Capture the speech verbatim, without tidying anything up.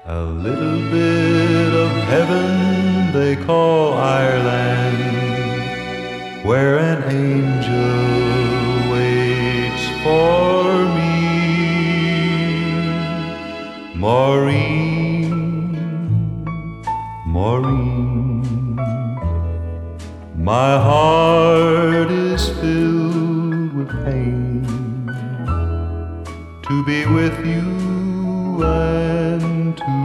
A little bit of heaven they call Ireland, where an angel waits for me. Maureen, Maureen, my heart is filled with pain to be with you and to